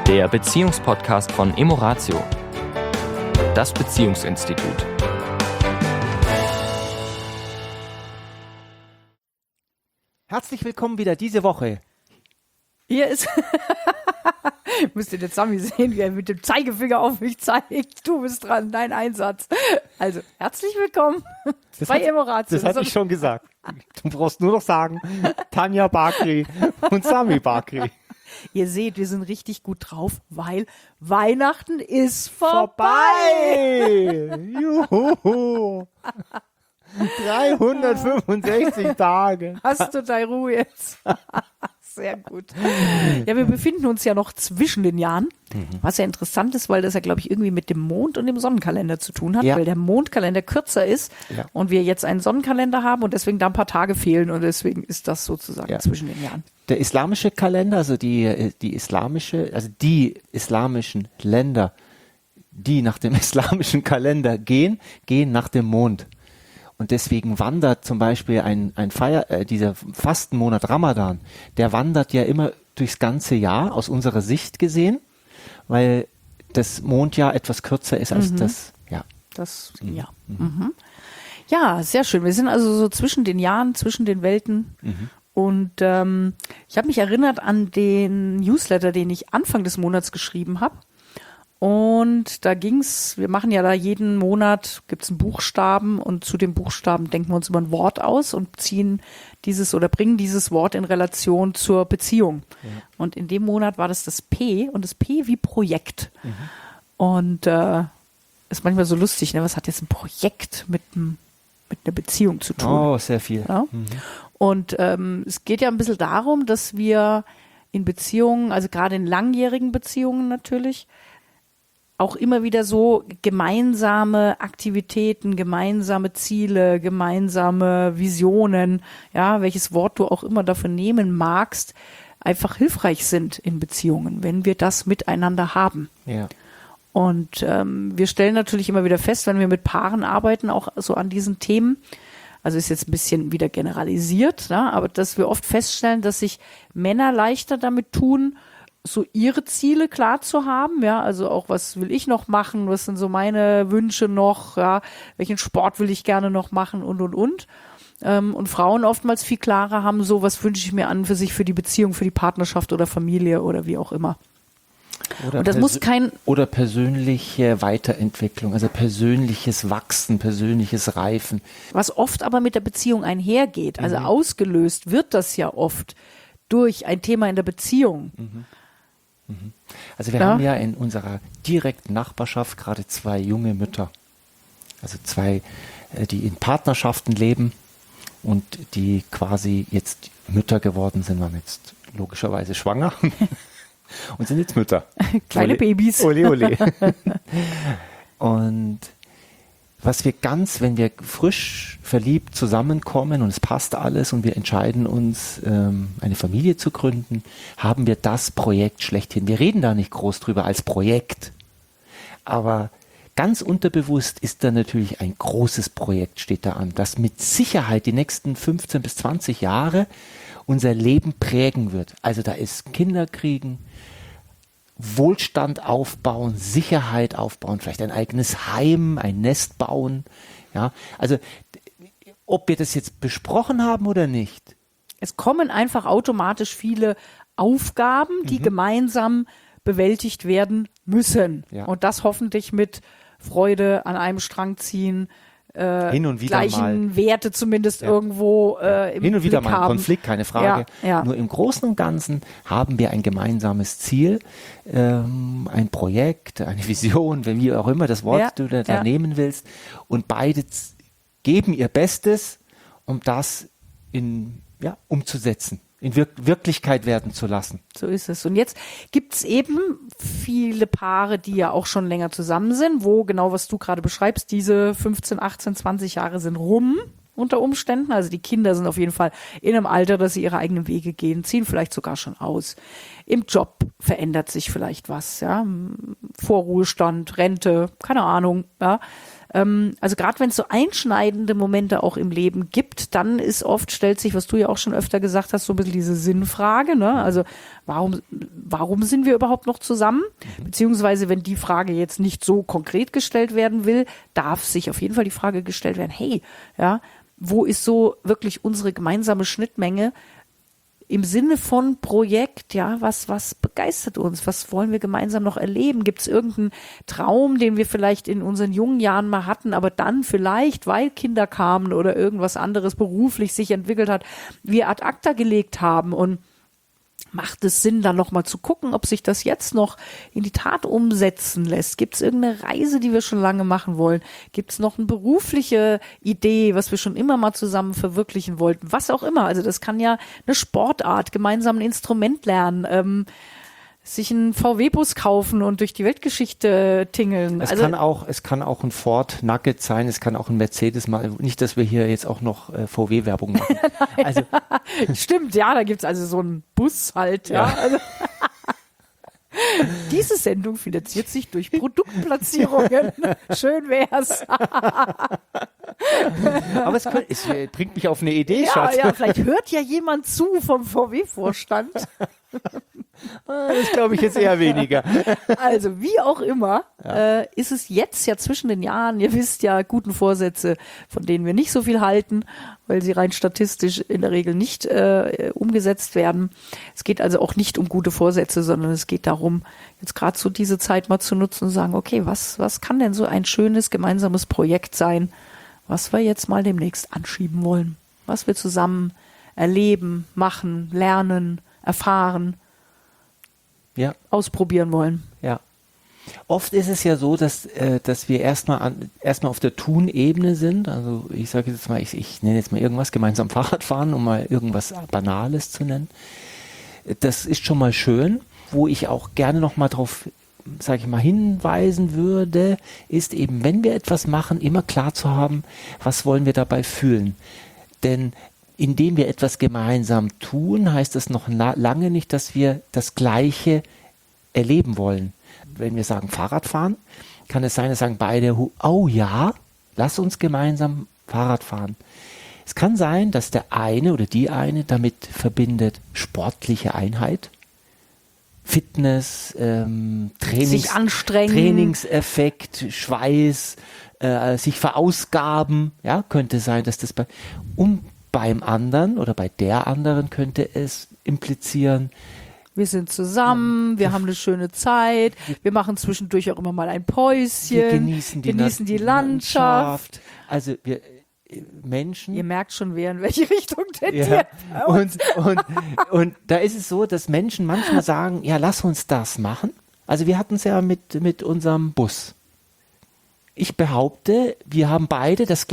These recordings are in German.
Der Beziehungspodcast von Emoratio, das Beziehungsinstitut. Herzlich willkommen wieder diese Woche. Hier ist, müsst ihr den Sami sehen, wie er mit dem Zeigefinger auf mich zeigt. Du bist dran, dein Einsatz. Also, herzlich willkommen bei Emoratio. Das hatte ich schon gesagt. Du brauchst nur noch sagen, Tanja Bakri und Sami Bakri. Ihr seht, wir sind richtig gut drauf, weil Weihnachten ist vorbei. Juhu. 365 Tage. Hast du deine Ruhe jetzt? Sehr gut. Ja, wir befinden uns ja noch zwischen den Jahren, was ja interessant ist, weil das ja, glaube ich, irgendwie mit dem Mond und dem Sonnenkalender zu tun hat, weil der Mondkalender kürzer ist und wir jetzt einen Sonnenkalender haben und deswegen da ein paar Tage fehlen und deswegen ist das sozusagen zwischen den Jahren. Der islamische Kalender, also die islamischen Länder, die nach dem islamischen Kalender gehen nach dem Mond. Und deswegen wandert zum Beispiel dieser Fastenmonat Ramadan, der wandert ja immer durchs ganze Jahr, aus unserer Sicht gesehen, weil das Mondjahr etwas kürzer ist als das Jahr. Ja, sehr schön. Wir sind also so zwischen den Jahren, zwischen den Welten. Und ich habe mich erinnert an den Newsletter, den ich Anfang des Monats geschrieben habe. Und da ging's, wir machen ja da jeden Monat, gibt's einen Buchstaben und zu dem Buchstaben denken wir uns immer ein Wort aus und ziehen dieses oder bringen dieses Wort in Relation zur Beziehung. Ja. Und in dem Monat war das P und das P wie Projekt. Und ist manchmal so lustig, ne? Was hat jetzt ein Projekt mit einer Beziehung zu tun? Oh, sehr viel. Ja? Und es geht ja ein bisschen darum, dass wir in Beziehungen, also gerade in langjährigen Beziehungen natürlich, auch immer wieder so gemeinsame Aktivitäten, gemeinsame Ziele, gemeinsame Visionen, ja, welches Wort du auch immer dafür nehmen magst, einfach hilfreich sind in Beziehungen, wenn wir das miteinander haben. Ja. Und wir stellen natürlich immer wieder fest, wenn wir mit Paaren arbeiten, auch so an diesen Themen, also ist jetzt ein bisschen wieder generalisiert, ne, aber dass wir oft feststellen, dass sich Männer leichter damit tun, so ihre Ziele klar zu haben, ja, also auch was will ich noch machen, was sind so meine Wünsche noch, ja, welchen Sport will ich gerne noch machen und. Und Frauen oftmals viel klarer haben so, was wünsche ich mir an für sich, für die Beziehung, für die Partnerschaft oder Familie oder wie auch immer. Oder und das muss oder persönliche Weiterentwicklung, also persönliches Wachsen, persönliches Reifen. Was oft aber mit der Beziehung einhergeht, also ausgelöst wird das ja oft durch ein Thema in der Beziehung. Also wir haben ja in unserer direkten Nachbarschaft gerade 2 junge Mütter, also 2, die in Partnerschaften leben und die quasi jetzt Mütter geworden sind, waren jetzt logischerweise schwanger und sind jetzt Mütter. Kleine Babys. Ole, ole. Und was wir wenn wir frisch verliebt zusammenkommen und es passt alles und wir entscheiden uns, eine Familie zu gründen, haben wir das Projekt schlechthin. Wir reden da nicht groß drüber als Projekt, aber ganz unterbewusst ist da natürlich ein großes Projekt, steht da an, das mit Sicherheit die nächsten 15 bis 20 Jahre unser Leben prägen wird. Also da ist Kinder kriegen, Wohlstand aufbauen, Sicherheit aufbauen, vielleicht ein eigenes Heim, ein Nest bauen. Ja, also ob wir das jetzt besprochen haben oder nicht. Es kommen einfach automatisch viele Aufgaben, die gemeinsam bewältigt werden müssen. Ja. Und das hoffentlich mit Freude an einem Strang ziehen, hin und wieder gleichen Werte zumindest irgendwo im hin und wieder Blick mal ein haben. Konflikt, keine Frage. Ja. Nur im Großen und Ganzen haben wir ein gemeinsames Ziel, ein Projekt, eine Vision, wie auch immer das Wort du da nehmen willst. Und beide geben ihr Bestes, um das umzusetzen, in Wirklichkeit werden zu lassen. So ist es. Und jetzt gibt es eben viele Paare, die ja auch schon länger zusammen sind, wo genau, was du gerade beschreibst, diese 15, 18, 20 Jahre sind rum unter Umständen. Also die Kinder sind auf jeden Fall in einem Alter, dass sie ihre eigenen Wege gehen, ziehen vielleicht sogar schon aus. Im Job verändert sich vielleicht was, ja. Vorruhestand, Rente, keine Ahnung, ja. Also gerade wenn es so einschneidende Momente auch im Leben gibt, dann ist oft, stellt sich, was du ja auch schon öfter gesagt hast, so ein bisschen diese Sinnfrage, ne? Also warum sind wir überhaupt noch zusammen? Beziehungsweise, wenn die Frage jetzt nicht so konkret gestellt werden will, darf sich auf jeden Fall die Frage gestellt werden, hey, ja, wo ist so wirklich unsere gemeinsame Schnittmenge im Sinne von Projekt, ja, was begeistert uns? Was wollen wir gemeinsam noch erleben? Gibt es irgendeinen Traum, den wir vielleicht in unseren jungen Jahren mal hatten, aber dann vielleicht, weil Kinder kamen oder irgendwas anderes beruflich sich entwickelt hat, wir ad acta gelegt haben? Und macht es Sinn, dann nochmal zu gucken, ob sich das jetzt noch in die Tat umsetzen lässt? Gibt es irgendeine Reise, die wir schon lange machen wollen? Gibt es noch eine berufliche Idee, was wir schon immer mal zusammen verwirklichen wollten? Was auch immer. Also das kann ja eine Sportart, gemeinsam ein Instrument lernen, sich einen VW-Bus kaufen und durch die Weltgeschichte tingeln. Es kann auch ein Ford Nugget sein, es kann auch ein Mercedes mal. Nicht, dass wir hier jetzt auch noch VW-Werbung machen. Also, stimmt, ja, da gibt's also so einen Bus halt, ja. Also, diese Sendung finanziert sich durch Produktplatzierungen. Schön wär's. Aber es bringt mich auf eine Idee, Ja, Schatz. ja, vielleicht hört ja jemand zu vom VW-Vorstand. Das glaube ich jetzt eher weniger. Also wie auch immer, ist es jetzt ja zwischen den Jahren, ihr wisst ja, guten Vorsätze, von denen wir nicht so viel halten, weil sie rein statistisch in der Regel nicht umgesetzt werden. Es geht also auch nicht um gute Vorsätze, sondern es geht darum, jetzt gerade so diese Zeit mal zu nutzen und sagen, okay, was kann denn so ein schönes gemeinsames Projekt sein, was wir jetzt mal demnächst anschieben wollen, was wir zusammen erleben, machen, lernen, erfahren, ausprobieren wollen. Ja. Oft ist es ja so, dass wir erstmal auf der Tun-Ebene sind. Also ich sage jetzt mal, ich nenne jetzt mal irgendwas, gemeinsam Fahrrad fahren, um mal irgendwas Banales zu nennen. Das ist schon mal schön. Wo ich auch gerne noch mal drauf, sage ich mal, hinweisen würde, ist eben, wenn wir etwas machen, immer klar zu haben, was wollen wir dabei fühlen. Denn indem wir etwas gemeinsam tun, heißt das noch lange nicht, dass wir das Gleiche erleben wollen. Wenn wir sagen Fahrradfahren, kann es sein, dass sagen beide, oh ja, lass uns gemeinsam Fahrrad fahren. Es kann sein, dass der eine oder die eine damit verbindet sportliche Einheit, Fitness, sich anstrengen, Trainingseffekt, Schweiß, sich verausgaben. Ja, könnte sein, dass das beim anderen oder bei der anderen könnte es implizieren, wir sind zusammen, wir haben eine schöne Zeit, wir machen zwischendurch auch immer mal ein Päuschen, wir genießen die Landschaft. Also wir Menschen. Ihr merkt schon, wer in welche Richtung tendiert. Ja. Und da ist es so, dass Menschen manchmal sagen, ja, lass uns das machen. Also wir hatten es ja mit unserem Bus. Ich behaupte, wir haben beide den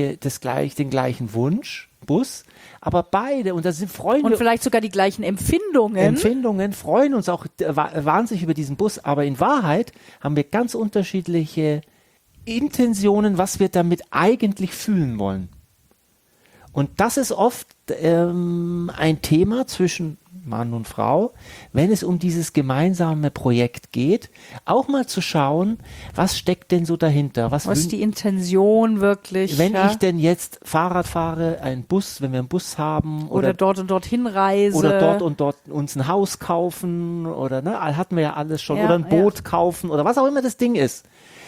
gleichen Wunsch, Bus, aber beide, und da freuen wir uns. Und vielleicht sogar die gleichen Empfindungen. Freuen uns auch wahnsinnig über diesen Bus, aber in Wahrheit haben wir ganz unterschiedliche Intentionen, was wir damit eigentlich fühlen wollen. Und das ist oft ein Thema zwischen Mann und Frau, wenn es um dieses gemeinsame Projekt geht, auch mal zu schauen, was steckt denn so dahinter? Was ist die Intention wirklich? Wenn ich denn jetzt Fahrrad fahre, wenn wir einen Bus haben oder dort und dort hinreise oder dort und dort uns ein Haus kaufen oder hatten wir ja alles schon oder ein Boot kaufen oder was auch immer das Ding ist.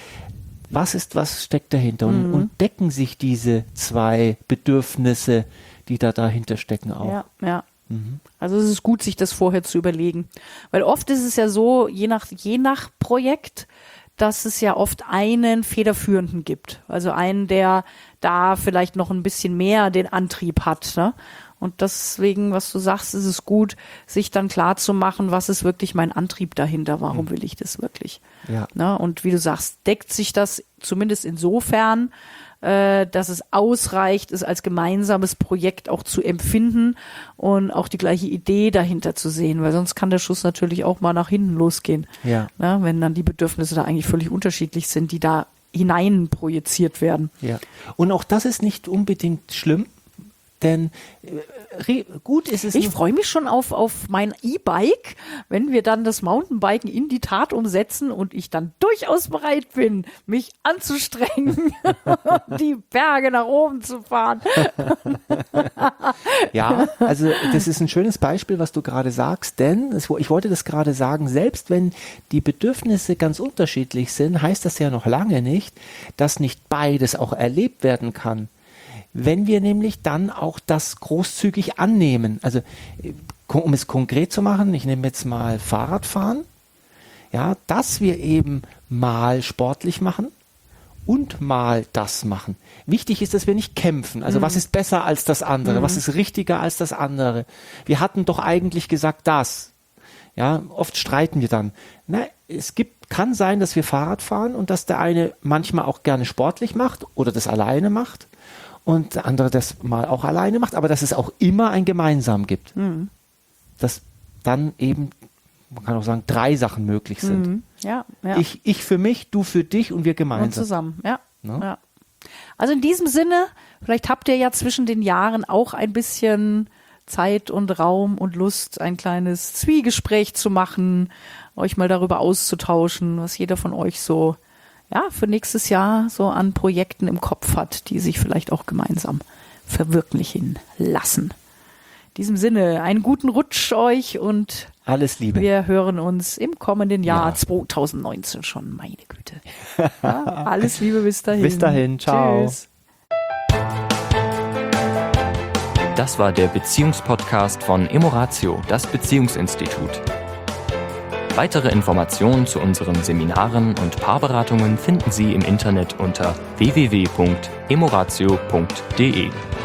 Was steckt dahinter? Und decken sich diese zwei Bedürfnisse, die dahinter stecken, auch? Ja. Also es ist gut, sich das vorher zu überlegen. Weil oft ist es ja so, je nach Projekt, dass es ja oft einen Federführenden gibt. Also einen, der da vielleicht noch ein bisschen mehr den Antrieb hat, ne? Und deswegen, was du sagst, ist es gut, sich dann klar zu machen, was ist wirklich mein Antrieb dahinter, warum will ich das wirklich? Ja. Ne? Und wie du sagst, deckt sich das zumindest insofern, dass es ausreicht, es als gemeinsames Projekt auch zu empfinden und auch die gleiche Idee dahinter zu sehen, weil sonst kann der Schuss natürlich auch mal nach hinten losgehen. Ja. Ne? Wenn dann die Bedürfnisse da eigentlich völlig unterschiedlich sind, die da hinein projiziert werden. Ja. Und auch das ist nicht unbedingt schlimm. denn gut ist es. Ich freue mich schon auf mein E-Bike, wenn wir dann das Mountainbiken in die Tat umsetzen und ich dann durchaus bereit bin, mich anzustrengen, die Berge nach oben zu fahren. Ja, also das ist ein schönes Beispiel, was du gerade sagst, denn ich wollte das gerade sagen, selbst wenn die Bedürfnisse ganz unterschiedlich sind, heißt das ja noch lange nicht, dass nicht beides auch erlebt werden kann. Wenn wir nämlich dann auch das großzügig annehmen, also um es konkret zu machen, ich nehme jetzt mal Fahrradfahren, ja, dass wir eben mal sportlich machen und mal das machen. Wichtig ist, dass wir nicht kämpfen. Also was ist besser als das andere? Was ist richtiger als das andere? Wir hatten doch eigentlich gesagt das. Ja, oft streiten wir dann. Kann sein, dass wir Fahrrad fahren und dass der eine manchmal auch gerne sportlich macht oder das alleine macht. Und der andere das mal auch alleine macht, aber dass es auch immer ein Gemeinsam gibt. Dass dann eben, man kann auch sagen, 3 Sachen möglich sind. Ja. Ich für mich, du für dich und wir gemeinsam. Und zusammen, ja. Also in diesem Sinne, vielleicht habt ihr ja zwischen den Jahren auch ein bisschen Zeit und Raum und Lust, ein kleines Zwiegespräch zu machen, euch mal darüber auszutauschen, was jeder von euch so für nächstes Jahr so an Projekten im Kopf hat, die sich vielleicht auch gemeinsam verwirklichen lassen. In diesem Sinne, einen guten Rutsch euch und alles Liebe. Wir hören uns im kommenden Jahr 2019 schon, meine Güte. Alles Liebe, bis dahin. Bis dahin, ciao. Tschüss. Das war der Beziehungspodcast von Emoratio, das Beziehungsinstitut. Weitere Informationen zu unseren Seminaren und Paarberatungen finden Sie im Internet unter www.emoratio.de.